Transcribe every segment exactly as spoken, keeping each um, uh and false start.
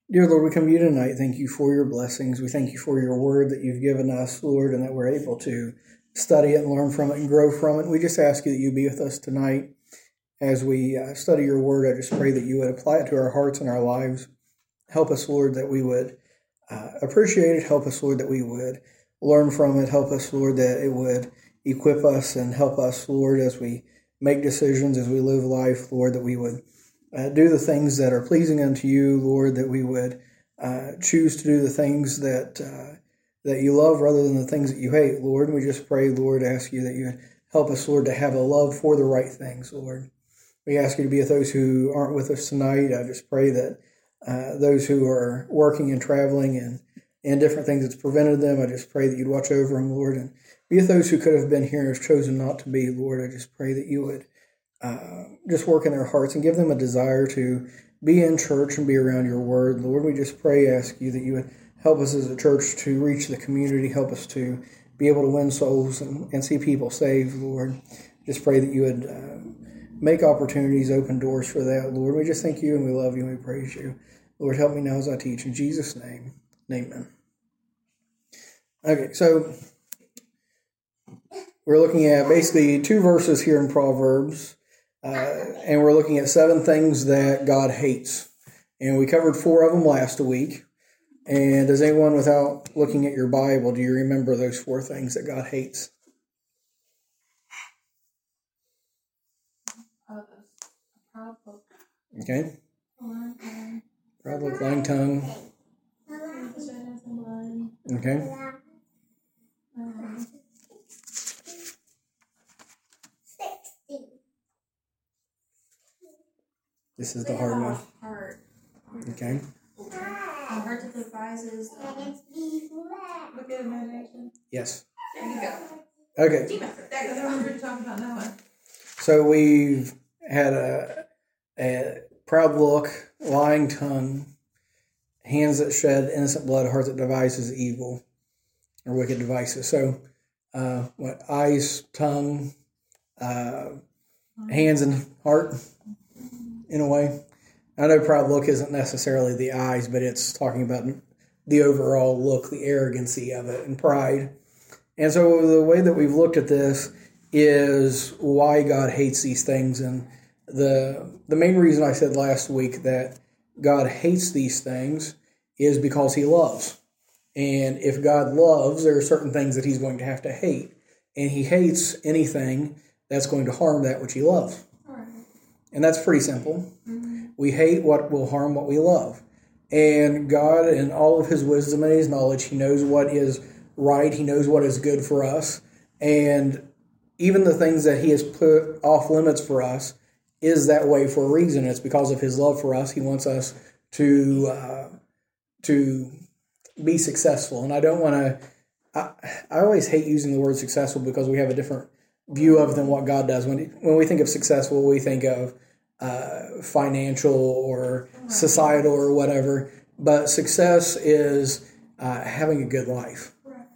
Dear Lord, we come to you tonight. Thank you for your blessings. We thank you for your word that you've given us, Lord, and that we're able to study it and learn from it and grow from it. We just ask you that you be with us tonight as we uh, study your word. I just pray that you would apply it to our hearts and our lives. Help us, Lord, that we would uh, appreciate it. Help us, Lord, that we would learn from it. Help us, Lord, that it would equip us and help us, Lord, as we make decisions, as we live life, Lord, that we would Uh, do the things that are pleasing unto you, Lord, that we would uh, choose to do the things that uh, that you love rather than the things that you hate, Lord. We just pray, Lord, ask you that you would help us, Lord, to have a love for the right things, Lord. We ask you to be with those who aren't with us tonight. I just pray that uh, those who are working and traveling and, and different things that's prevented them, I just pray that you'd watch over them, Lord, and be with those who could have been here and have chosen not to be, Lord. I just pray that you would Uh, just work in their hearts and give them a desire to be in church and be around your word. Lord, we just pray, ask you that you would help us as a church to reach the community, help us to be able to win souls and, and see people saved, Lord. Just pray that you would uh, make opportunities, open doors for that, Lord. We just thank you and we love you and we praise you. Lord, help me now as I teach. In Jesus' name, amen. Okay, so we're looking at basically two verses here in Proverbs. Uh, and we're looking at seven things that God hates. And we covered four of them last week. And does anyone, without looking at your Bible, do you remember those four things that God hates? Okay. Proud look, lying tongue. Okay. This is the hard one. Heart. Okay. A heart that devises wicked imagination. Yes. There you go. Okay. Team effort. There you go. That's what we were talking about that one. So we've had a, a proud look, lying tongue, hands that shed innocent blood, heart that devises evil or wicked devices. So uh, what? Eyes, tongue, uh, hands, and heart. In a way, I know proud look isn't necessarily the eyes, but it's talking about the overall look, the arrogancy of it, and pride. And so the way that we've looked at this is why God hates these things. And the the main reason I said last week that God hates these things is because he loves. And if God loves, there are certain things that he's going to have to hate. And he hates anything that's going to harm that which he loves. And that's pretty simple. Mm-hmm. We hate what will harm what we love. And God, in all of his wisdom and his knowledge, he knows what is right. He knows what is good for us. And even the things that he has put off limits for us is that way for a reason. It's because of his love for us. He wants us to uh, to be successful. And I don't want to, I, I always hate using the word successful because we have a different view of than what God does. When when we think of successful, we think of uh, financial or societal or whatever. But success is uh, having a good life.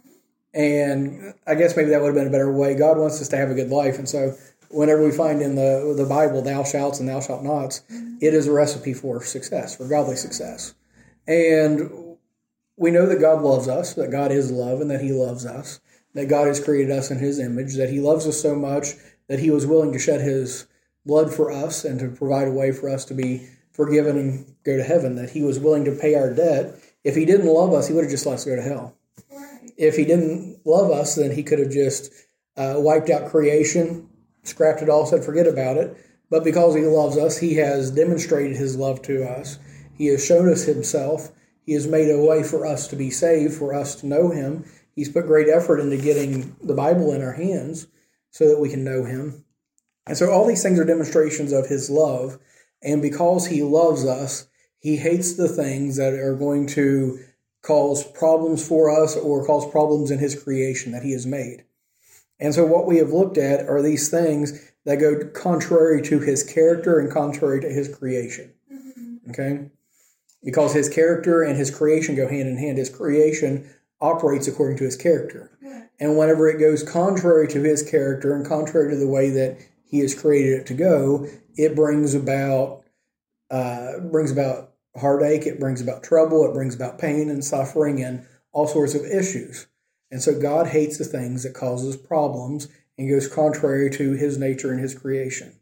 And I guess maybe that would have been a better way. God wants us to have a good life. And so whenever we find in the, the Bible, thou shalt and thou shalt nots, it is a recipe for success, for godly success. And we know that God loves us, that God is love and that he loves us, that God has created us in his image, that he loves us so much that he was willing to shed his blood for us and to provide a way for us to be forgiven and go to heaven, that he was willing to pay our debt. If he didn't love us, he would have just let us go to hell. Right. If he didn't love us, then he could have just uh, wiped out creation, scrapped it all, said forget about it. But because he loves us, he has demonstrated his love to us. He has shown us himself. He has made a way for us to be saved, for us to know him. He's put great effort into getting the Bible in our hands so that we can know him. And so all these things are demonstrations of his love. And because he loves us, he hates the things that are going to cause problems for us or cause problems in his creation that he has made. And so what we have looked at are these things that go contrary to his character and contrary to his creation. Okay? Because his character and his creation go hand in hand. His creation operates according to his character. And whenever it goes contrary to his character and contrary to the way that he has created it to go, it brings about uh, brings about heartache, it brings about trouble, it brings about pain and suffering and all sorts of issues. And so God hates the things that causes problems and goes contrary to his nature and his creation.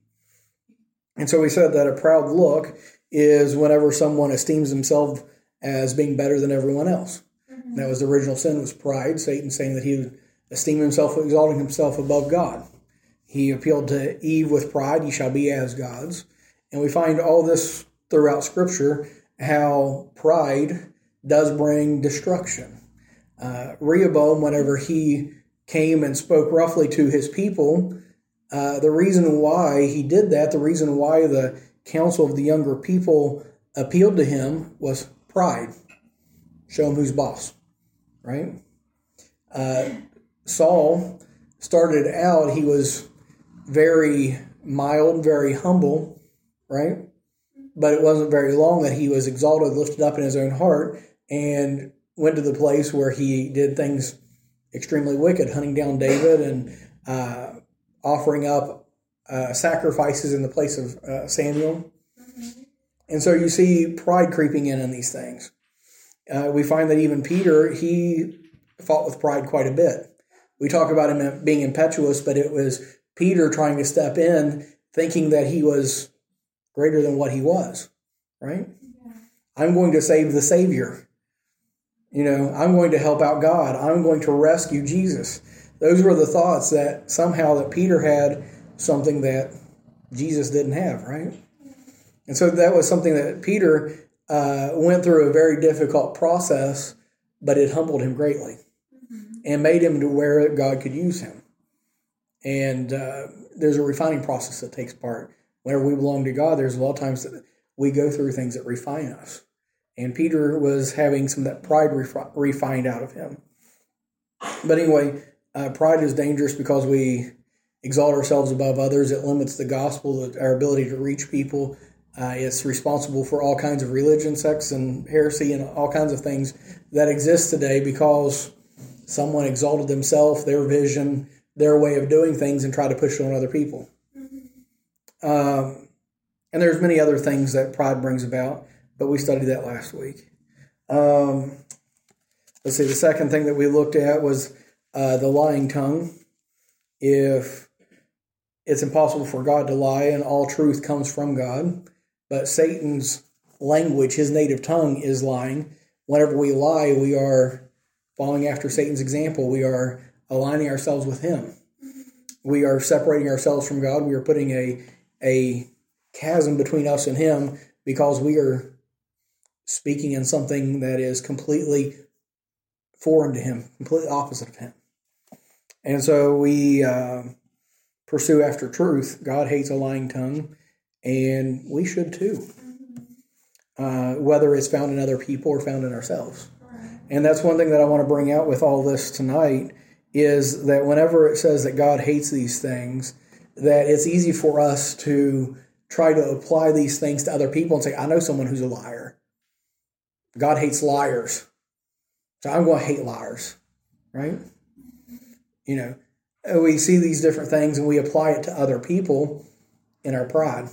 And so we said that a proud look is whenever someone esteems himself as being better than everyone else. Mm-hmm. That was the original sin, was pride. Satan saying that he would esteem himself, exalting himself above God. He appealed to Eve with pride, ye shall be as gods. And we find all this throughout Scripture, how pride does bring destruction. Uh, Rehoboam, whenever he came and spoke roughly to his people, uh, the reason why he did that, the reason why the council of the younger people appealed to him was pride. Show him who's boss, right? Uh, Saul started out, he was very mild, very humble, right? But it wasn't very long that he was exalted, lifted up in his own heart, and went to the place where he did things extremely wicked, hunting down David and uh, offering up uh, sacrifices in the place of uh, Samuel. Mm-hmm. And so you see pride creeping in in these things. Uh, we find that even Peter, he fought with pride quite a bit. We talk about him being impetuous, but it was Peter trying to step in, thinking that he was greater than what he was, right? Yeah. I'm going to save the Savior. You know, I'm going to help out God. I'm going to rescue Jesus. Those were the thoughts that somehow that Peter had something that Jesus didn't have, right? And so that was something that Peter uh, went through a very difficult process, but it humbled him greatly mm-hmm. and made him to where God could use him. And uh, there's a refining process that takes part. Whenever we belong to God, there's a lot of times that we go through things that refine us. And Peter was having some of that pride refi- refined out of him. But anyway, uh, pride is dangerous because we exalt ourselves above others. It limits the gospel, our ability to reach people. Uh, it's responsible for all kinds of religion, sects, and heresy, and all kinds of things that exist today because someone exalted themselves, their vision, their way of doing things, and tried to push it on other people. Mm-hmm. Um, and there's many other things that pride brings about, but we studied that last week. Um, let's see, the second thing that we looked at was uh, the lying tongue. If it's impossible for God to lie and all truth comes from God, but Satan's language, his native tongue, is lying. Whenever we lie, we are following after Satan's example. We are aligning ourselves with him. We are separating ourselves from God. We are putting a, a chasm between us and him because we are speaking in something that is completely foreign to him, completely opposite of him. And so we uh, pursue after truth. God hates a lying tongue, and we should too, uh, whether it's found in other people or found in ourselves. And that's one thing that I want to bring out with all this tonight is that whenever it says that God hates these things, that it's easy for us to try to apply these things to other people and say, I know someone who's a liar. God hates liars. So I'm going to hate liars, right? You know, we see these different things and we apply it to other people in our pride.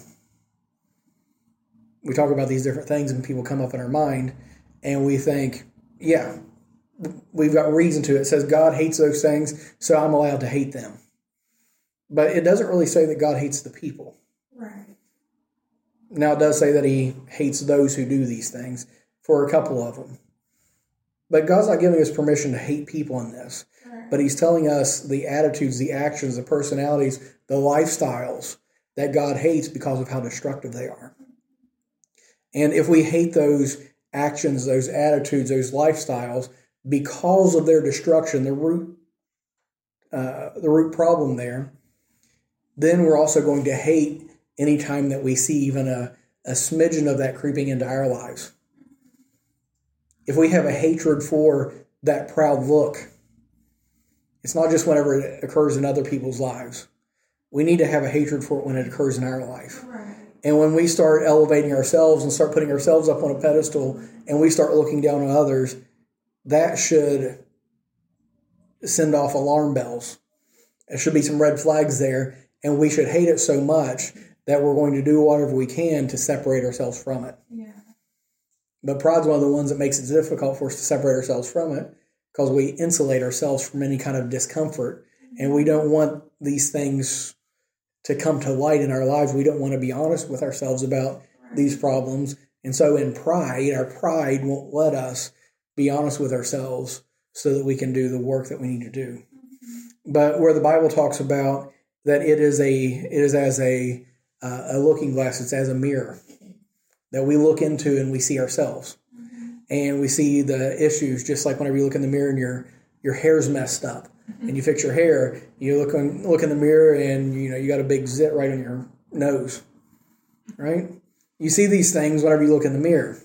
We talk about these different things and people come up in our mind and we think, yeah, we've got reason to. It says God hates those things, so I'm allowed to hate them. But it doesn't really say that God hates the people. Right. Now, it does say that he hates those who do these things for a couple of them. But God's not giving us permission to hate people in this. Right. But he's telling us the attitudes, the actions, the personalities, the lifestyles that God hates because of how destructive they are. And if we hate those actions, those attitudes, those lifestyles, because of their destruction, the root, uh, the root problem there, then we're also going to hate any time that we see even a, a smidgen of that creeping into our lives. If we have a hatred for that proud look, it's not just whenever it occurs in other people's lives. We need to have a hatred for it when it occurs in our life. Right. And when we start elevating ourselves and start putting ourselves up on a pedestal and we start looking down on others, that should send off alarm bells. There should be some red flags there, and we should hate it so much that we're going to do whatever we can to separate ourselves from it. Yeah. But pride's one of the ones that makes it difficult for us to separate ourselves from it because we insulate ourselves from any kind of discomfort. And we don't want these things to come to light in our lives. We don't want to be honest with ourselves about these problems. And so in pride, our pride won't let us be honest with ourselves so that we can do the work that we need to do. But where the Bible talks about that it is a it is as a uh, a looking glass, it's as a mirror that we look into and we see ourselves. And we see the issues, just like whenever you look in the mirror and your your hair's messed up and you fix your hair, you look on, look in the mirror and you know you got a big zit right on your nose. Right? You see these things whenever you look in the mirror.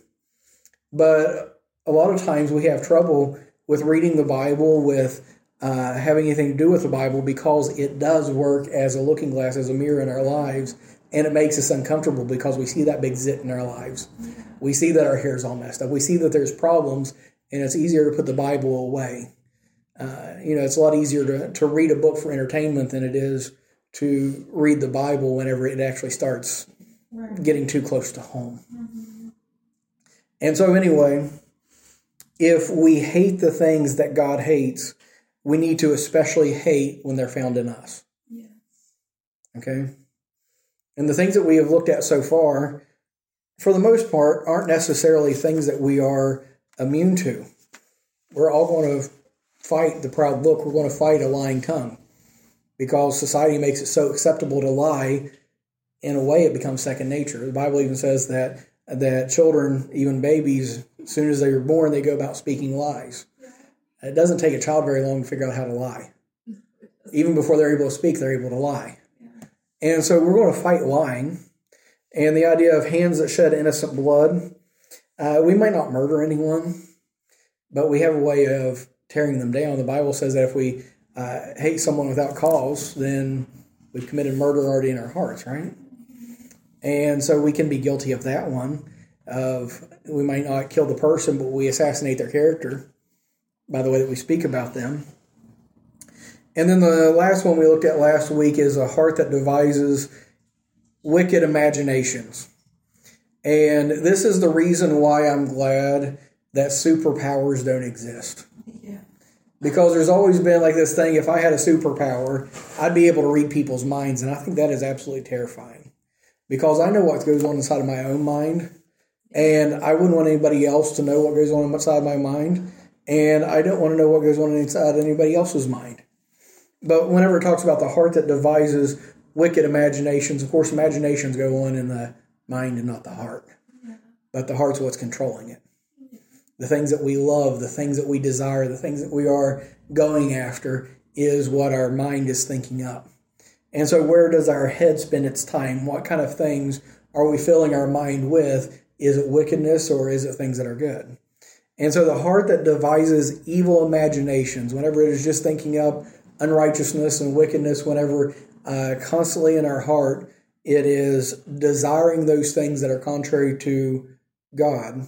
But a lot of times we have trouble with reading the Bible, with uh, having anything to do with the Bible, because it does work as a looking glass, as a mirror in our lives, and it makes us uncomfortable because we see that big zit in our lives. We see that our hair's all messed up. We see that there's problems, and it's easier to put the Bible away. Uh, you know, it's a lot easier to, to read a book for entertainment than it is to read the Bible whenever it actually starts right. getting too close to home. Mm-hmm. And so anyway, if we hate the things that God hates, we need to especially hate when they're found in us. Yes. Okay? And the things that we have looked at so far, for the most part, aren't necessarily things that we are immune to. We're all going to fight the proud look. We're going to fight a lying tongue because society makes it so acceptable to lie. In a way, it becomes second nature. The Bible even says that that children, even babies, as soon as they are born, they go about speaking lies. It doesn't take a child very long to figure out how to lie. Even before they're able to speak, they're able to lie. And so we're going to fight lying. And the idea of hands that shed innocent blood, uh, we might not murder anyone, but we have a way of tearing them down. The Bible says that if we uh, hate someone without cause, then we've committed murder already in our hearts, right? And so we can be guilty of that one, of we might not kill the person, but we assassinate their character by the way that we speak about them. And then the last one we looked at last week is a heart that devises wicked imaginations. And this is the reason why I'm glad that superpowers don't exist. Yeah. Because there's always been like this thing, if I had a superpower, I'd be able to read people's minds. And I think that is absolutely terrifying. Because I know what goes on inside of my own mind. And I wouldn't want anybody else to know what goes on inside my mind. And I don't want to know what goes on inside anybody else's mind. But whenever it talks about the heart that devises wicked imaginations, of course, imaginations go on in the mind and not the heart. But the heart's what's controlling it. The things that we love, the things that we desire, the things that we are going after is what our mind is thinking up. And so where does our head spend its time? What kind of things are we filling our mind with? Is it wickedness or is it things that are good? And so the heart that devises evil imaginations, whenever it is just thinking up unrighteousness and wickedness, whenever uh, constantly in our heart it is desiring those things that are contrary to God,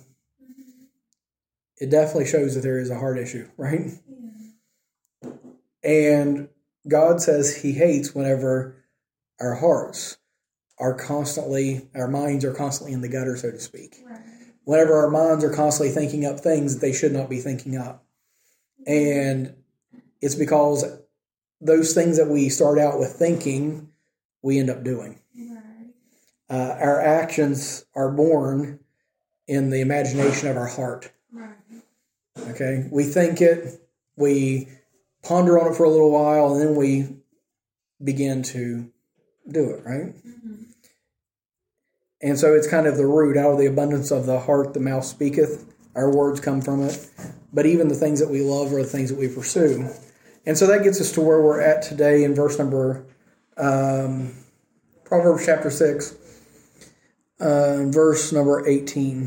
it definitely shows that there is a heart issue, right? Yeah. And God says he hates whenever our hearts are constantly, our minds are constantly in the gutter, so to speak. Right. Whenever our minds are constantly thinking up things that they should not be thinking up. And it's because those things that we start out with thinking, we end up doing. Right. Uh, our actions are born in the imagination of our heart. Right. Okay? We think it, we ponder on it for a little while, and then we begin to do it, right? Mm-hmm. And so it's kind of the root. Out of the abundance of the heart, the mouth speaketh. Our words come from it. But even the things that we love are the things that we pursue. And so that gets us to where we're at today in verse number, um, Proverbs chapter six, uh, verse number eighteen.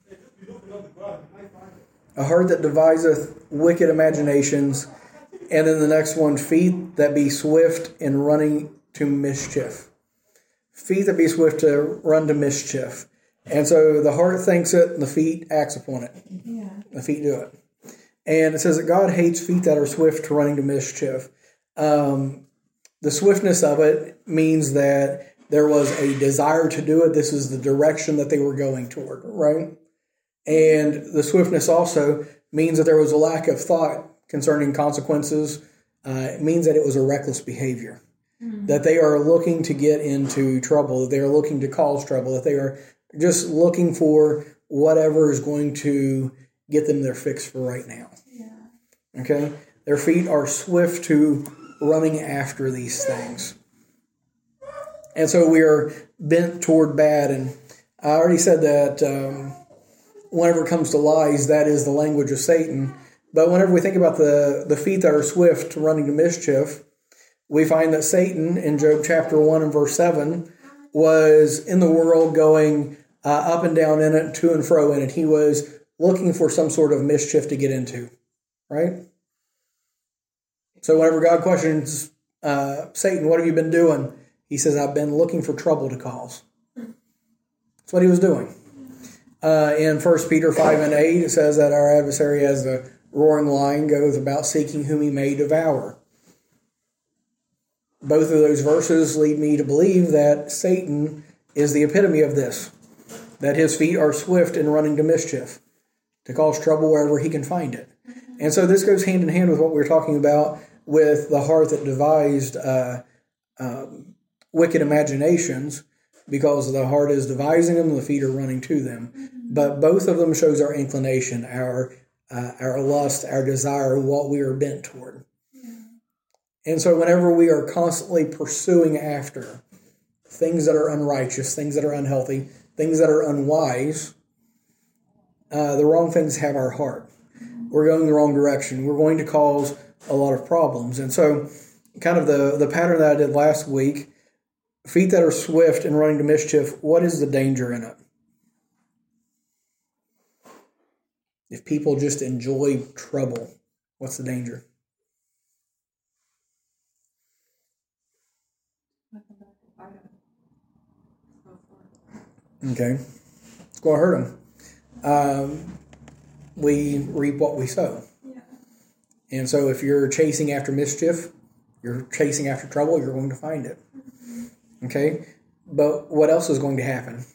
A heart that deviseth wicked imaginations. And then the next one, feet that be swift in running to mischief. Feet that be swift to run to mischief. And so the heart thinks it, and the feet acts upon it. Yeah. The feet do it. And it says that God hates feet that are swift to running to mischief. Um, the swiftness of it means that there was a desire to do it. This is the direction that they were going toward, right? And the swiftness also means that there was a lack of thought concerning consequences. Uh, it means that it was a reckless behavior, mm-hmm. that they are looking to get into trouble, that they are looking to cause trouble, that they are just looking for whatever is going to get them their fix for right now. Yeah. Okay? Their feet are swift to running after these things. And so we are bent toward bad. And I already said that um, whenever it comes to lies, that is the language of Satan. But whenever we think about the, the feet that are swift running to mischief, we find that Satan in Job chapter one and verse seven was in the world going uh, up and down in it, to and fro in it. He was looking for some sort of mischief to get into, right? So whenever God questions uh, Satan, what have you been doing? He says, I've been looking for trouble to cause. That's what he was doing. Uh, in First Peter five and eight, it says that our adversary, as the roaring lion, goes about seeking whom he may devour. Both of those verses lead me to believe that Satan is the epitome of this, that his feet are swift in running to mischief, to cause trouble wherever he can find it. And so this goes hand in hand with what we we're talking about with the heart that devised uh, um, wicked imaginations, because the heart is devising them, the feet are running to them. Mm-hmm. But both of them shows our inclination, our uh, our lust, our desire, what we are bent toward. Yeah. And so whenever we are constantly pursuing after things that are unrighteous, things that are unhealthy, things that are unwise, uh, the wrong things have our heart. We're going the wrong direction. We're going to cause a lot of problems. And so kind of the, the pattern that I did last week, feet that are swift and running to mischief, what is the danger in it? If people just enjoy trouble, what's the danger? Okay. It's going to hurt them. Um, we reap what we sow. Yeah. And so if you're chasing after mischief, you're chasing after trouble, you're going to find it. Mm-hmm. Okay? But what else is going to happen?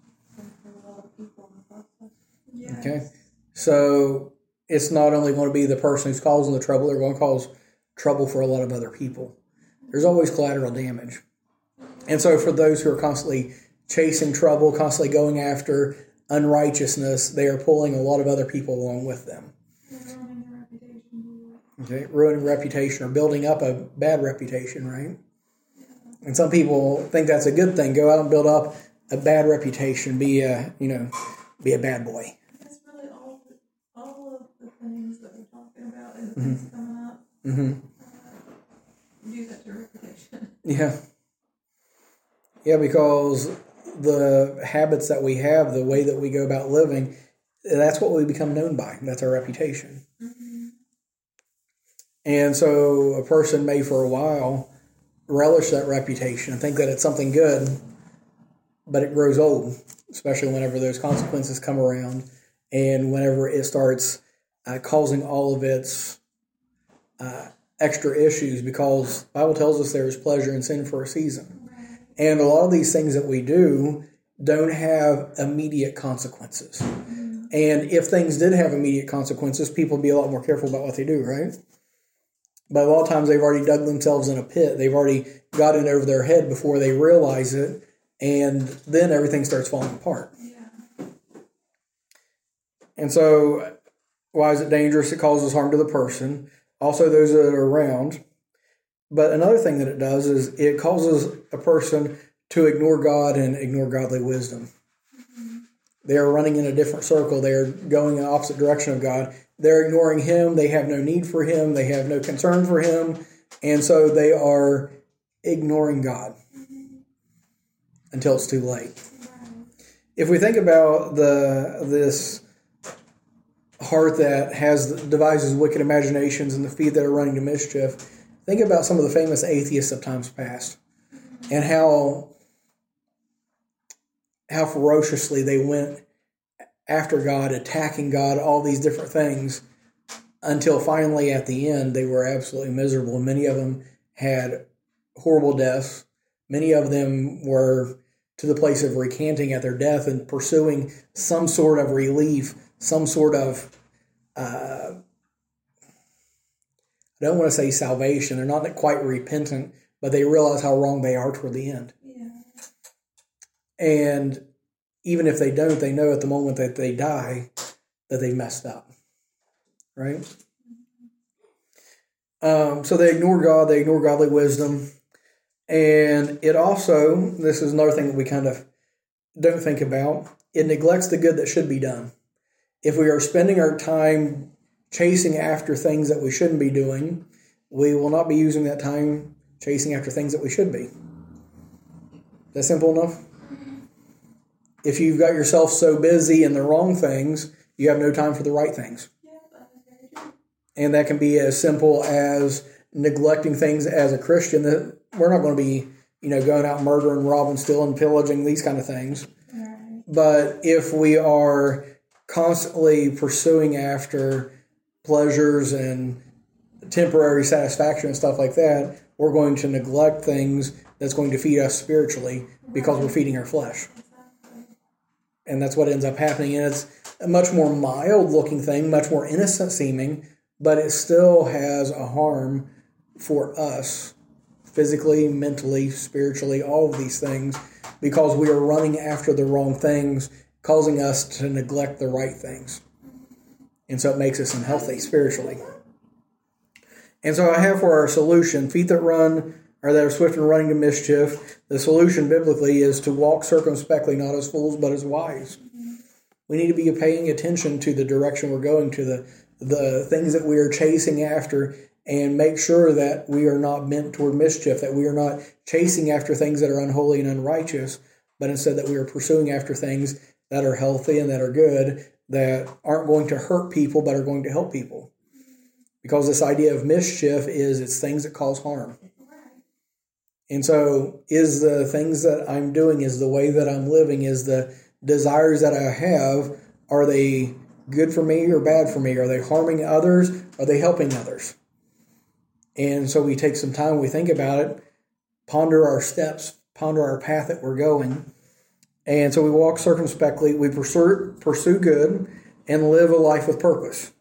Yes. Okay? So it's not only going to be the person who's causing the trouble, they're going to cause trouble for a lot of other people. There's always collateral damage. And so for those who are constantly chasing trouble, constantly going after unrighteousness, they are pulling a lot of other people along with them. Ruining their reputation. Okay, ruining reputation or building up a bad reputation, right? Yeah. And some people think that's a good thing. Go out and build up a bad reputation. Be a, you know, be a bad boy. That's really all, all of the things that we're talking about and the things mm-hmm. coming up. Mm-hmm. Uh, do that to reputation. Yeah. Yeah, because the habits that we have, the way that we go about living, that's what we become known by. That's our reputation. Mm-hmm. And so a person may for a while relish that reputation and think that it's something good, but it grows old, especially whenever those consequences come around and whenever it starts uh, causing all of its uh, extra issues, because the Bible tells us there is pleasure in sin for a season. And a lot of these things that we do don't have immediate consequences. Mm-hmm. And if things did have immediate consequences, people would be a lot more careful about what they do, right? But a lot of times they've already dug themselves in a pit. They've already got it over their head before they realize it. And then everything starts falling apart. Yeah. And so why is it dangerous? It causes harm to the person. Also those that are around. But another thing that it does is it causes a person to ignore God and ignore godly wisdom. Mm-hmm. They are running in a different circle. They are going in the opposite direction of God. They're ignoring Him. They have no need for Him. They have no concern for Him. And so they are ignoring God mm-hmm. until it's too late. Right. If we think about the this heart that has devises wicked imaginations and the feet that are running to mischief, think about some of the famous atheists of times past and how how ferociously they went after God, attacking God, all these different things, until finally at the end they were absolutely miserable. Many of them had horrible deaths. Many of them were to the place of recanting at their death and pursuing some sort of relief, some sort of, uh, I don't want to say salvation. They're not quite repentant, but they realize how wrong they are toward the end. Yeah. And even if they don't, they know at the moment that they die that they messed up. Right? Um, so they ignore God, they ignore godly wisdom. And it also, this is another thing that we kind of don't think about, it neglects the good that should be done. If we are spending our time chasing after things that we shouldn't be doing, we will not be using that time chasing after things that we should be. Is that simple enough? If you've got yourself so busy in the wrong things, you have no time for the right things. And that can be as simple as neglecting things as a Christian, that we're not going to be, you know, going out murdering, robbing, stealing, pillaging, these kind of things. Right. But if we are constantly pursuing after pleasures and temporary satisfaction and stuff like that, we're going to neglect things that's going to feed us spiritually because we're feeding our flesh. Exactly. And that's what ends up happening. And it's a much more mild looking thing, much more innocent seeming, but it still has a harm for us physically, mentally, spiritually, all of these things, because we are running after the wrong things, causing us to neglect the right things. And so it makes us unhealthy spiritually. And so I have for our solution, feet that run or that are swift in running to mischief. The solution biblically is to walk circumspectly, not as fools, but as wise. We need to be paying attention to the direction we're going, to the, the things that we are chasing after, and make sure that we are not bent toward mischief, that we are not chasing after things that are unholy and unrighteous, but instead that we are pursuing after things that are healthy and that are good, that aren't going to hurt people, but are going to help people. Because this idea of mischief is it's things that cause harm. And so is the things that I'm doing, is the way that I'm living, is the desires that I have, are they good for me or bad for me? Are they harming others? Are they helping others? And so we take some time, we think about it, ponder our steps, ponder our path that we're going. And so we walk circumspectly, we pursue, pursue good, and live a life with purpose.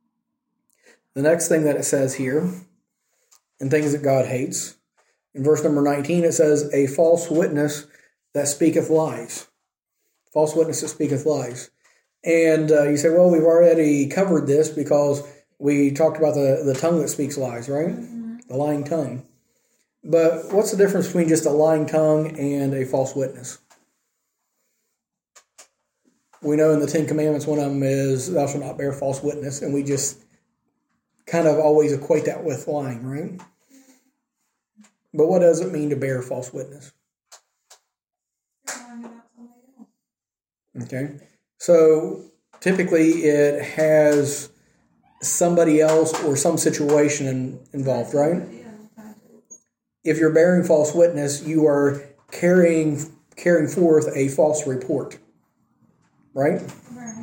The next thing that it says here, and things that God hates, in verse number nineteen, it says, a false witness that speaketh lies. False witness that speaketh lies. And uh, you say, well, we've already covered this because we talked about the, the tongue that speaks lies, right? Mm-hmm. The lying tongue. But what's the difference between just a lying tongue and a false witness? We know in the Ten Commandments, one of them is, thou shalt not bear false witness, and we just kind of always equate that with lying, right? But what does it mean to bear false witness? Okay. So typically it has somebody else or some situation involved, right? If you're bearing false witness, you are carrying carrying forth a false report, right? Right.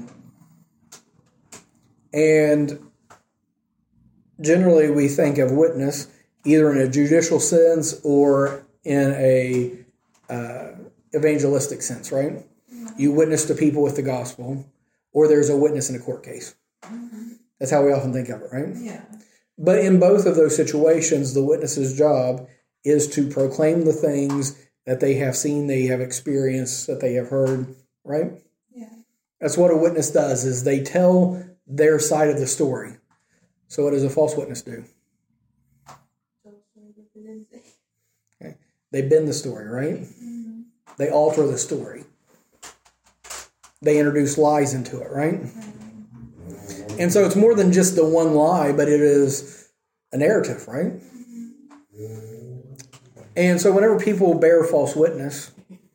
And generally we think of witness either in a judicial sense or in a uh, evangelistic sense, right? Mm-hmm. You witness to people with the gospel, or there's a witness in a court case. Mm-hmm. That's how we often think of it, right? Yeah. But in both of those situations, the witness's job is to proclaim the things that they have seen, they have experienced, that they have heard, right? Yeah. That's what a witness does, is they tell their side of the story. So what does a false witness do? Okay. They bend the story, right? Mm-hmm. They alter the story. They introduce lies into it, right? Mm-hmm. And so it's more than just the one lie, but it is a narrative, right? Mm-hmm. And so whenever people bear false witness,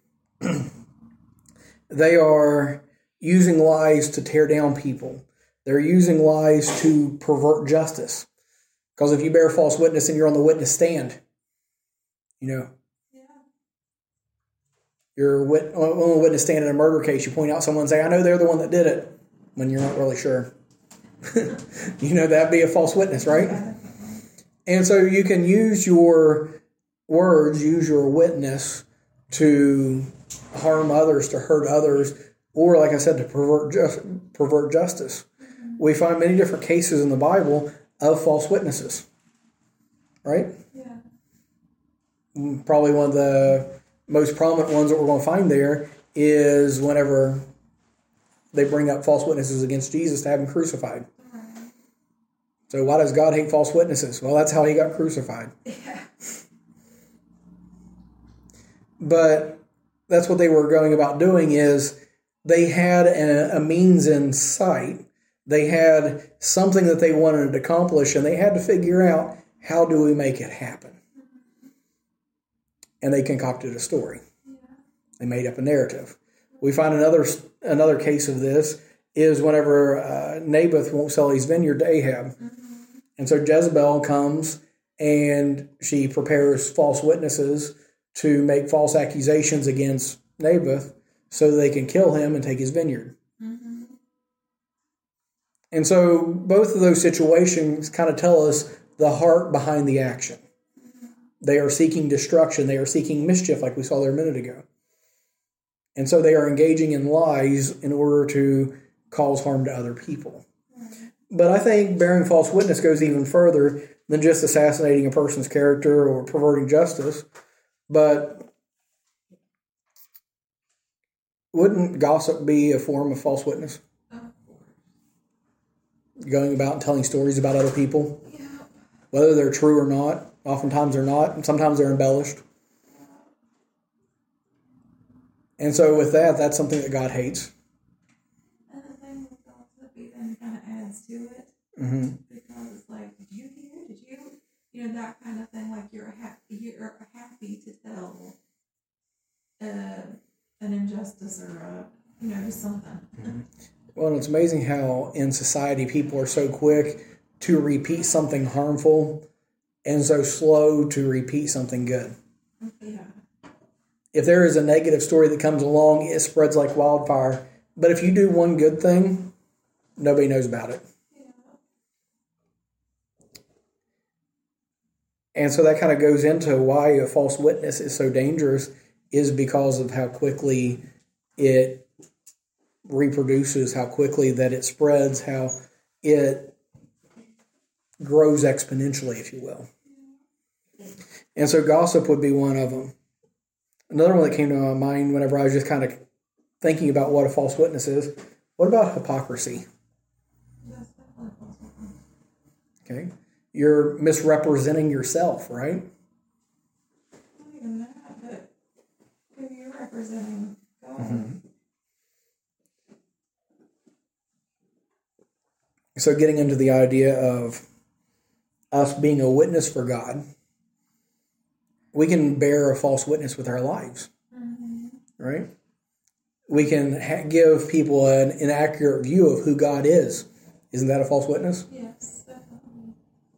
they are using lies to tear down people. They're using lies to pervert justice. Because if you bear false witness and you're on the witness stand, you know, yeah. you're wit- on the witness stand in a murder case, you point out someone and say, I know they're the one that did it, when you're not really sure. You know, that'd be a false witness, right? Yeah. And so you can use your words, use your witness to harm others, to hurt others, or, like I said, to pervert, just, pervert justice. Mm-hmm. We find many different cases in the Bible of false witnesses, right? Yeah. Probably one of the most prominent ones that we're going to find there is whenever they bring up false witnesses against Jesus to have him crucified. Right. So why does God hate false witnesses? Well, that's how he got crucified. Yeah. But that's what they were going about doing, is they had a, a means in sight. They had something that they wanted to accomplish, and they had to figure out, how do we make it happen? And they concocted a story. Yeah. They made up a narrative. We find another another case of this is whenever uh, Naboth won't sell his vineyard to Ahab. Mm-hmm. And so Jezebel comes and she prepares false witnesses to make false accusations against Naboth so they can kill him and take his vineyard. Mm-hmm. And so both of those situations kind of tell us the heart behind the action. Mm-hmm. They are seeking destruction. They are seeking mischief, like we saw there a minute ago. And so they are engaging in lies in order to cause harm to other people. Mm-hmm. But I think bearing false witness goes even further than just assassinating a person's character or perverting justice. But wouldn't gossip be a form of false witness? Of course. Going about and telling stories about other people, Yeah. whether they're true or not. Oftentimes they're not, and sometimes they're embellished. And so with that, that's something that God hates. And the thing with gossip even kind of adds to it. Mm-hmm. Because it's like, did you hear? Did you? You know, that kind of thing. Like you're happy, you're happy to tell uh, an injustice or a, you know, just something. Mm-hmm. Well, it's amazing how in society people are so quick to repeat something harmful and so slow to repeat something good. Yeah. If there is a negative story that comes along, it spreads like wildfire. But if you do one good thing, nobody knows about it. Yeah. And so that kind of goes into why a false witness is so dangerous, is because of how quickly it reproduces, how quickly that it spreads, how it grows exponentially, if you will. And so gossip would be one of them. Another one that came to my mind whenever I was just kind of thinking about what a false witness is, what about hypocrisy? That's definitely possible. Okay. You're misrepresenting yourself, right? Not even that, but who you're representing. God. Mm-hmm. So getting into the idea of us being a witness for God, we can bear a false witness with our lives, Mm-hmm. right? We can ha- give people an inaccurate view of who God is. Isn't that a false witness? Yes, definitely.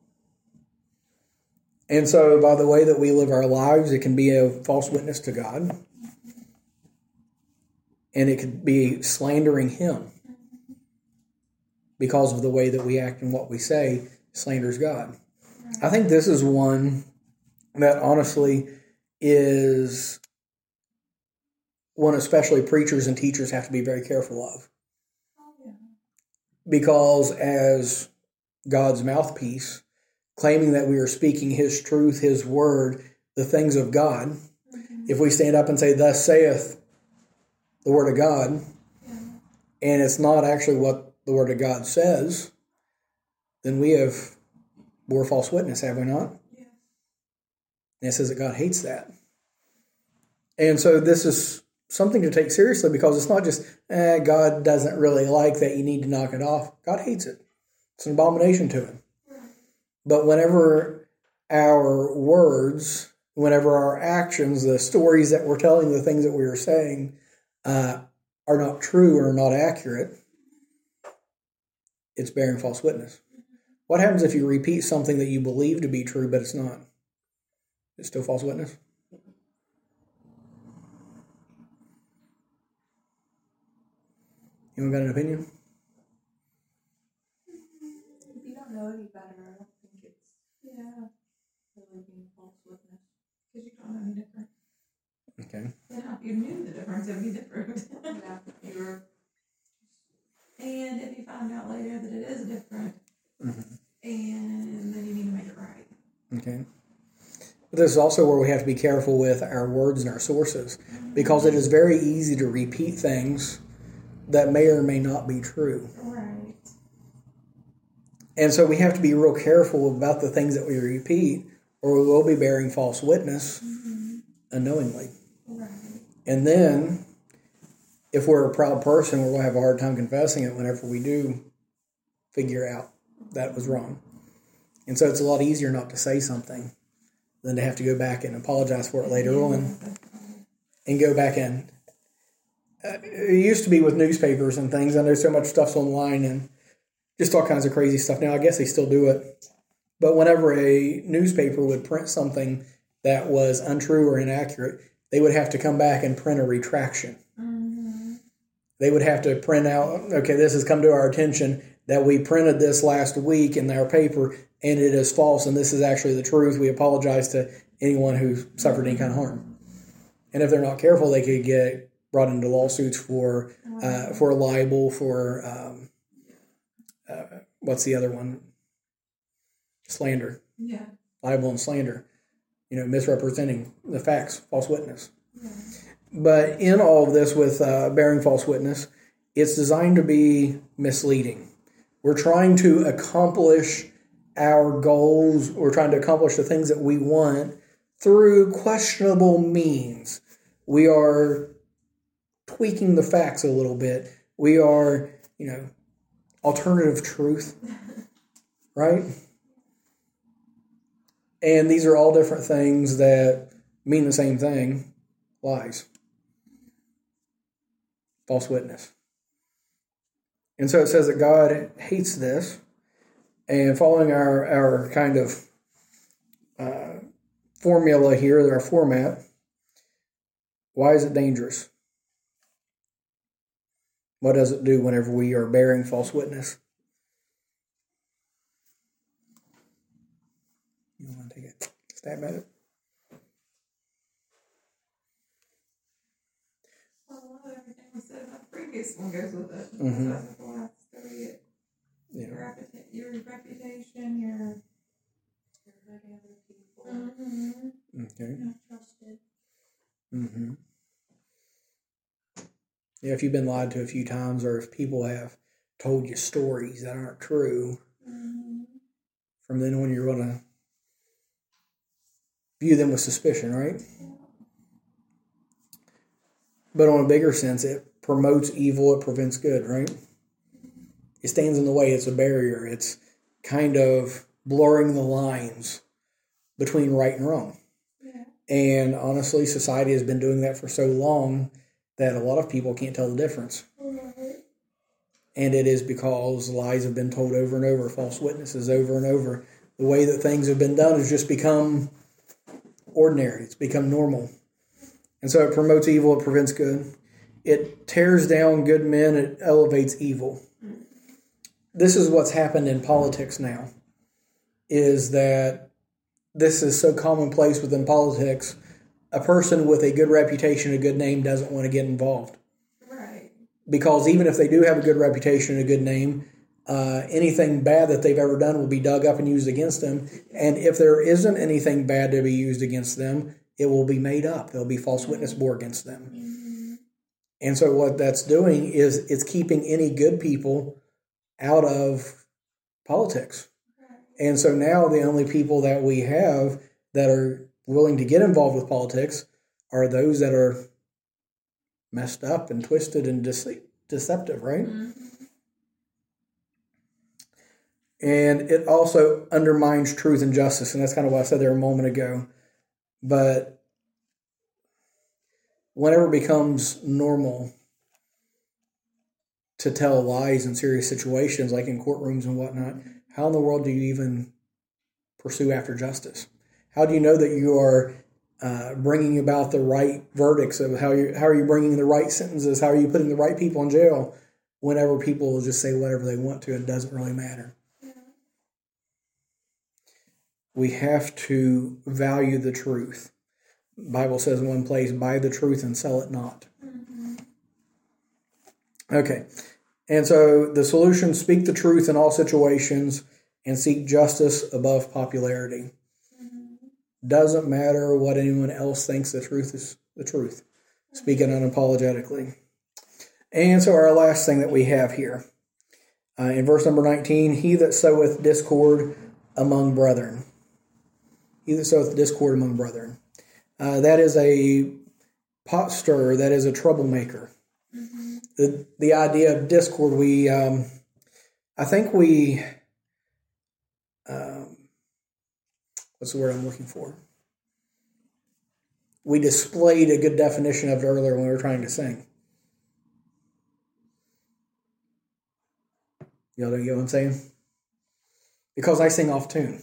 And so by the way that we live our lives, it can be a false witness to God. Mm-hmm. And it could be slandering Him. Mm-hmm. Because of the way that we act and what we say slanders God. Right. I think this is one that honestly is one especially preachers and teachers have to be very careful of. Oh, yeah. Because as God's mouthpiece, claiming that we are speaking His truth, His word, the things of God, Mm-hmm. if we stand up and say, thus saith the word of God, Yeah. and it's not actually what the word of God says, then we have bore false witness, have we not? Yes. And it says that God hates that. And so this is something to take seriously, because it's not just, eh, God doesn't really like that, you need to knock it off. God hates it. It's an abomination to Him. Right. But whenever our words, whenever our actions, the stories that we're telling, the things that we are saying, uh, are not true or not accurate, it's bearing false witness. What happens if you repeat something that you believe to be true, but it's not? It's still false witness? Anyone got an opinion? If you don't know any better, I don't think it's Yeah. really being false witness. Because you don't know any different. Okay. You know, if you knew the difference, it would be different. Yeah, you were. And if you find out later that it is different, Mm-hmm. and then you need to make it right. Okay. But this is also where we have to be careful with our words and our sources, because it is very easy to repeat things that may or may not be true. Right. And so we have to be real careful about the things that we repeat, or we will be bearing false witness Mm-hmm. unknowingly. Right. And then, if we're a proud person, we're going to have a hard time confessing it whenever we do figure out that it was wrong. And so it's a lot easier not to say something than to have to go back and apologize for it later on and go back in. Uh, it used to be with newspapers and things. I know so much stuff's online and just all kinds of crazy stuff. Now, I guess they still do it. But whenever a newspaper would print something that was untrue or inaccurate, they would have to come back and print a retraction. Mm-hmm. They would have to print out, okay, this has come to our attention that we printed this last week in our paper and it is false and this is actually the truth. We apologize to anyone who suffered any kind of harm. And if they're not careful, they could get brought into lawsuits for uh, for libel, for um, uh, what's the other one? Slander. Yeah. Libel and slander. You know, misrepresenting the facts, false witness. Yeah. But in all of this with uh, bearing false witness, it's designed to be misleading. We're trying to accomplish our goals. We're trying to accomplish the things that we want through questionable means. We are tweaking the facts a little bit. We are, you know, alternative truth, right? And these are all different things that mean the same thing. Lies. False witness. And so it says that God hates this. And following our, our kind of uh, formula here, our format, why is it dangerous? What does it do whenever we are bearing false witness? You want to take a stab at it? Well, a lot of everything we said about the previous one goes with it. Mm-hmm. That's the last three. Yeah. Your, reputa- your reputation, your... You're hurting other people. Mm-hmm. Okay. You're not trusted. Mm-hmm. Yeah, if you've been lied to a few times, or if people have told you stories that aren't true, Mm-hmm. from then on you're going to view them with suspicion, right? Yeah. But on a bigger sense, it promotes evil, it prevents good, right? It stands in the way, it's a barrier. It's kind of blurring the lines between right and wrong. Yeah. And honestly, society has been doing that for so long that a lot of people can't tell the difference. Right. And it is because lies have been told over and over, false witnesses over and over. The way that things have been done has just become ordinary. It's become normal. And so it promotes evil, it prevents good. It tears down good men, it elevates evil. This is what's happened in politics now, is that this is so commonplace within politics. A person with a good reputation, a good name, doesn't want to get involved. Right. Because even if they do have a good reputation and a good name, uh, anything bad that they've ever done will be dug up and used against them. And if there isn't anything bad to be used against them, it will be made up. There'll be false witness bore against them. Mm-hmm. And so what that's doing is it's keeping any good people out of politics. Right. And so now the only people that we have that are willing to get involved with politics are those that are messed up and twisted and dece- deceptive, right? Mm-hmm. And it also undermines truth and justice, and that's kind of what I said there a moment ago. But whenever it becomes normal to tell lies in serious situations, like in courtrooms and whatnot, how in the world do you even pursue after justice? How do you know that you are uh, bringing about the right verdicts? Of how you how are you bringing the right sentences? How are you putting the right people in jail? Whenever people just say whatever they want to, it doesn't really matter. Yeah. We have to value the truth. The Bible says in one place, buy the truth and sell it not. Mm-hmm. Okay. And so the solution, speak the truth in all situations and seek justice above popularity. Mm-hmm. Doesn't matter what anyone else thinks, the truth is the truth. Speak it unapologetically. And so our last thing that we have here, uh, in verse number nineteen, he that soweth discord among brethren. He that soweth discord among brethren. Uh, that is a pot stirrer, that is a troublemaker. Mm-hmm. The the idea of discord, we, um, I think we, um, what's the word I'm looking for? We displayed a good definition of it earlier when we were trying to sing. Y'all don't get what I'm saying? Because I sing off tune.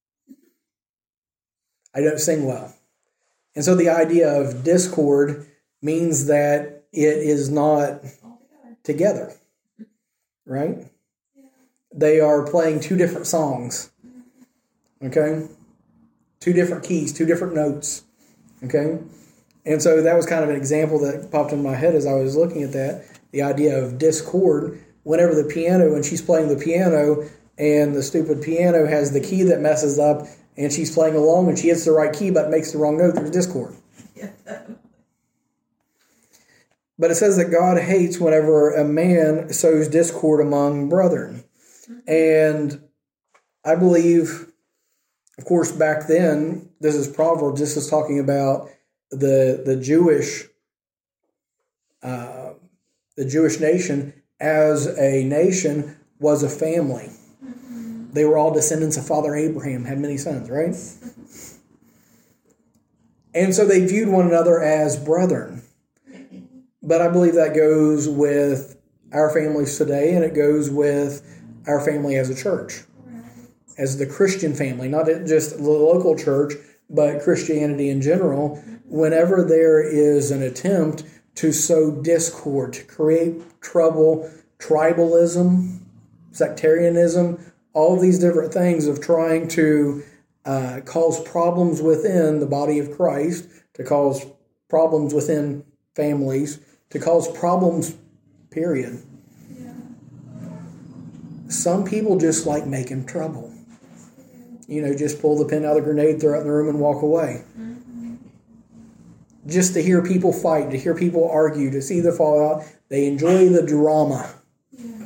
I don't sing well. And so the idea of discord means that it is not together, right? Yeah. They are playing two different songs, okay? Two different keys, two different notes, okay? And so that was kind of an example that popped in my head as I was looking at that, the idea of discord. Whenever the piano, when she's playing the piano and the stupid piano has the key that messes up and she's playing along and she hits the right key but makes the wrong note, there's discord. Yeah. But it says that God hates whenever a man sows discord among brethren. And I believe, of course, back then, this is Proverbs, this is talking about the the Jewish uh, the Jewish nation as a nation was a family. Mm-hmm. They were all descendants of Father Abraham, had many sons, right? And so they viewed one another as brethren. But I believe that goes with our families today, and it goes with our family as a church, Right. as the Christian family, not just the local church, but Christianity in general. Whenever there is an attempt to sow discord, to create trouble, tribalism, sectarianism, all these different things of trying to uh, cause problems within the body of Christ, to cause problems within families, to cause problems, period. Yeah. Some people just like making trouble. You know, just pull the pin out of the grenade, throw it in the room, and walk away. Mm-hmm. Just to hear people fight, to hear people argue, to see the fallout. They enjoy the drama. Yeah.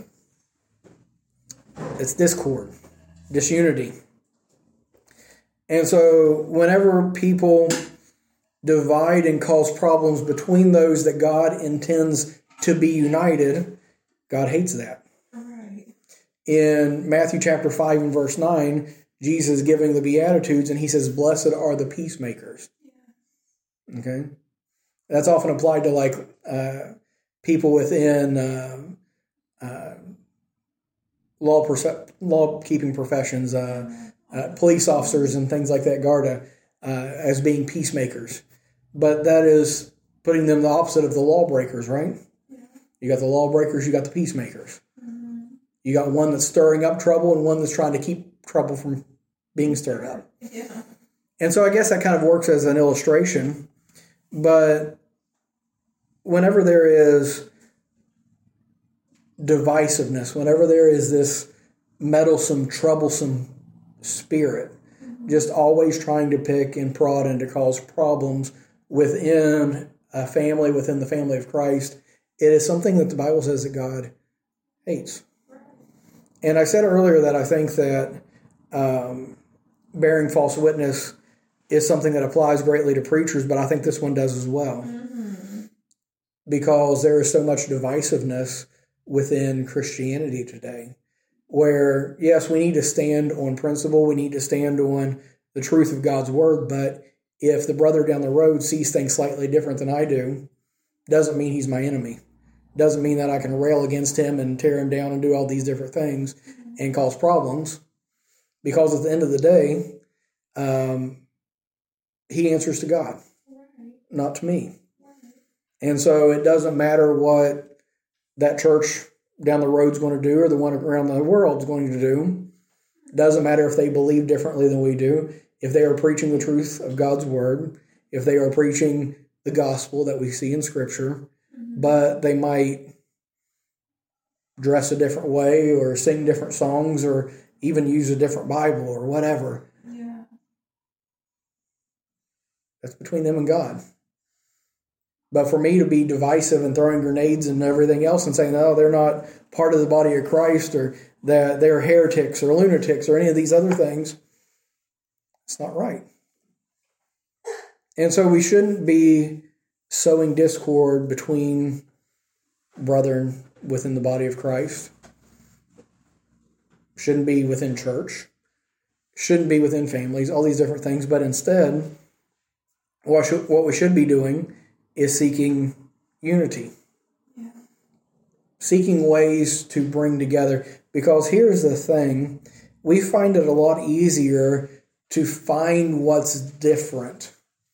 It's discord, disunity. And so whenever people divide and cause problems between those that God intends to be united, God hates that. Right. In Matthew chapter five and verse nine, Jesus is giving the Beatitudes, and he says, blessed are the peacemakers. Yeah. Okay? That's often applied to like uh, people within uh, uh, law perce- law-keeping professions, uh, uh, police officers and things like that, Garda, uh, as being peacemakers. But that is putting them the opposite of the lawbreakers, right? Yeah. You got the lawbreakers, you got the peacemakers. Mm-hmm. You got one that's stirring up trouble and one that's trying to keep trouble from being stirred up. Yeah. And so I guess that kind of works as an illustration. But whenever there is divisiveness, whenever there is this meddlesome, troublesome spirit, mm-hmm. just always trying to pick and prod and to cause problems within a family, within the family of Christ, it is something that the Bible says that God hates. Right. And I said earlier that I think that um, bearing false witness is something that applies greatly to preachers, but I think this one does as well. Mm-hmm. Because there is so much divisiveness within Christianity today, where, yes, we need to stand on principle, we need to stand on the truth of God's word, but if the brother down the road sees things slightly different than I do, doesn't mean he's my enemy. Doesn't mean that I can rail against him and tear him down and do all these different things and cause problems, because at the end of the day, um, he answers to God, Right. not to me. Right. And so it doesn't matter what that church down the road is going to do or the one around the world is going to do. It doesn't matter if they believe differently than we do. If they are preaching the truth of God's word, if they are preaching the gospel that we see in Scripture, but they might dress a different way or sing different songs or even use a different Bible or whatever. Yeah. That's between them and God. But for me to be divisive and throwing grenades and everything else and saying, no, they're not part of the body of Christ or that they're heretics or lunatics or any of these other things, it's not right. And so we shouldn't be sowing discord between brethren within the body of Christ. Shouldn't be within church. Shouldn't be within families, all these different things. But instead, what, should, what we should be doing is seeking unity. Yeah. Seeking ways to bring together. Because here's the thing, we find it a lot easier to find what's different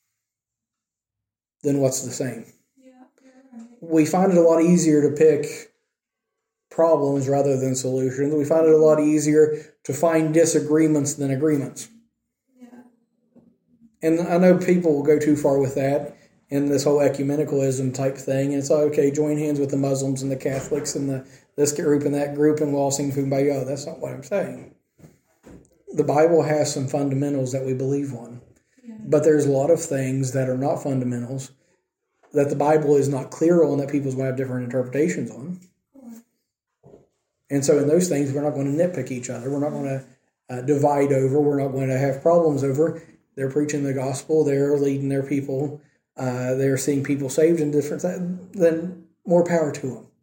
than what's the same. Yeah, you're right. We find it a lot easier to pick problems rather than solutions. We find it a lot easier to find disagreements than agreements. Yeah. And I know people will go too far with that in this whole ecumenicalism type thing. And it's like, okay, join hands with the Muslims and the Catholics and the this group and that group and we'll all sing Kumbaya. That's not what I'm saying. The Bible has some fundamentals that we believe on. Yeah. But there's a lot of things that are not fundamentals that the Bible is not clear on, that people will have different interpretations on. And so in those things, we're not going to nitpick each other. We're not going to uh, divide over. We're not going to have problems over. They're preaching the gospel. They're leading their people. Uh, they're seeing people saved in different things. Then more power to them.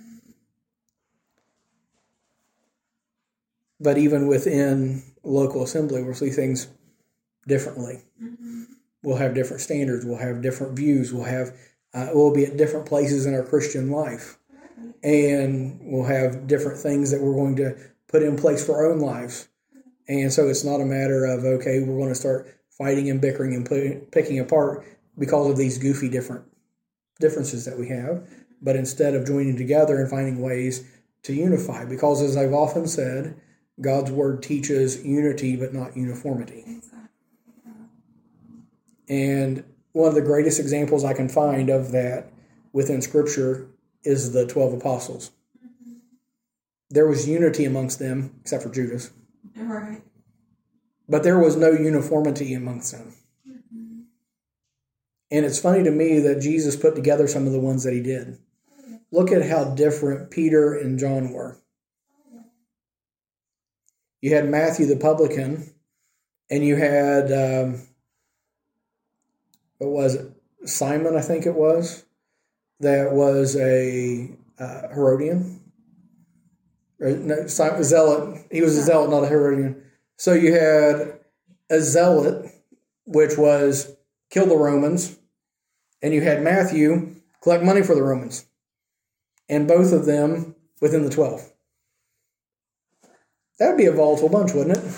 But even within local assembly, we'll see things differently. Mm-hmm. We'll have different standards. We'll have different views. We'll have uh, we'll be at different places in our Christian life. And we'll have different things that we're going to put in place for our own lives. And so it's not a matter of, okay, we're going to start fighting and bickering and put, picking apart because of these goofy different differences that we have. But instead of joining together and finding ways to unify. Because as I've often said, God's word teaches unity but not uniformity. Exactly. And one of the greatest examples I can find of that within Scripture is the twelve apostles. Mm-hmm. There was unity amongst them, except for Judas. Right. But there was no uniformity amongst them. Mm-hmm. And it's funny to me that Jesus put together some of the ones that he did. Look at how different Peter and John were. You had Matthew the publican, and you had, um, what was it? Simon, I think it was, that was a uh, Herodian. Or, no, Simon, zealot. He was a zealot, not a Herodian. So you had a zealot, which was kill the Romans, and you had Matthew collect money for the Romans. And both of them within the twelve. That would be a volatile bunch, wouldn't it?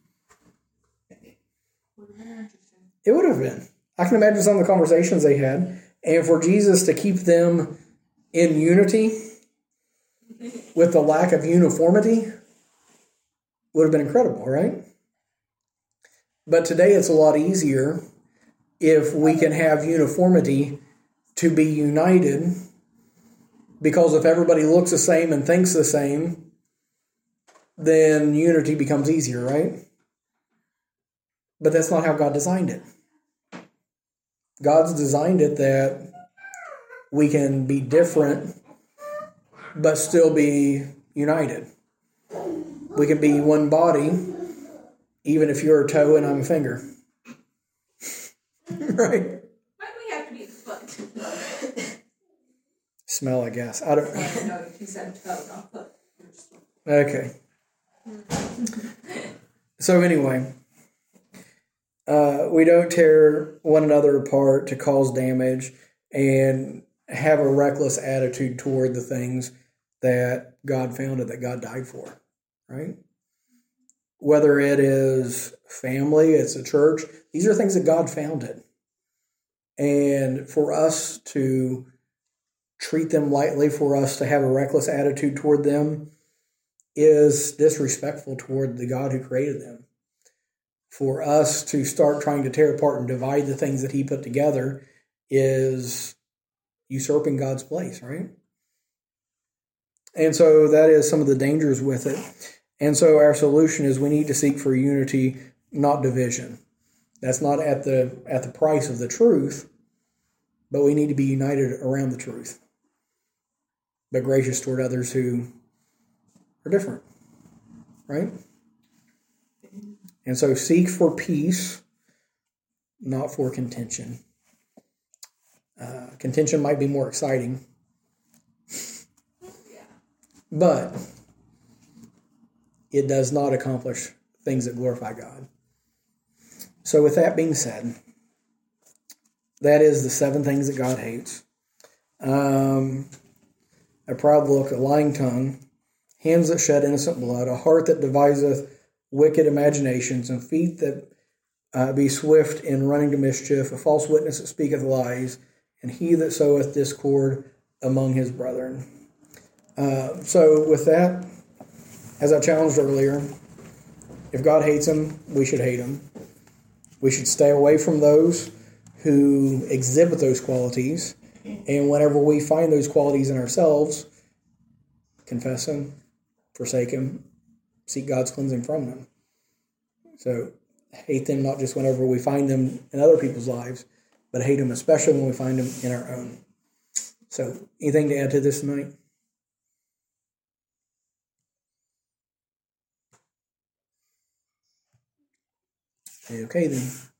It would have been. I can imagine some of the conversations they had. And for Jesus to keep them in unity with the lack of uniformity would have been incredible, right? But today it's a lot easier if we can have uniformity to be united, because if everybody looks the same and thinks the same, then unity becomes easier, right? But that's not how God designed it. God's designed it that we can be different, but still be united. We can be one body, even if you're a toe and I'm a finger. Right? Why do we have to be the foot? Smell, I guess. I don't. No, he said toe, not foot. Okay. So anyway, uh, we don't tear one another apart to cause damage and have a reckless attitude toward the things that God founded, that God died for, right? Whether it is family, it's a church, these are things that God founded. And for us to treat them lightly, for us to have a reckless attitude toward them, is disrespectful toward the God who created them. for us to start trying to tear apart and divide the things that he put together is usurping God's place, right? And so that is some of the dangers with it. And so our solution is we need to seek for unity, not division. That's not at the at the price of the truth, but we need to be united around the truth, but gracious toward others who are different, right? And so seek for peace, not for contention. Uh, contention might be more exciting, but it does not accomplish things that glorify God. So with that being said, that is the seven things that God hates. Um, a proud look, a lying tongue, hands that shed innocent blood, a heart that deviseth wicked imaginations, and feet that uh, be swift in running to mischief, a false witness that speaketh lies, and he that soweth discord among his brethren. Uh, so with that, as I challenged earlier, if God hates him, we should hate him. We should stay away from those who exhibit those qualities. And whenever we find those qualities in ourselves, confess them, forsake them, seek God's cleansing from them. So hate them not just whenever we find them in other people's lives, but hate them especially when we find them in our own. So anything to add to this tonight? Okay then.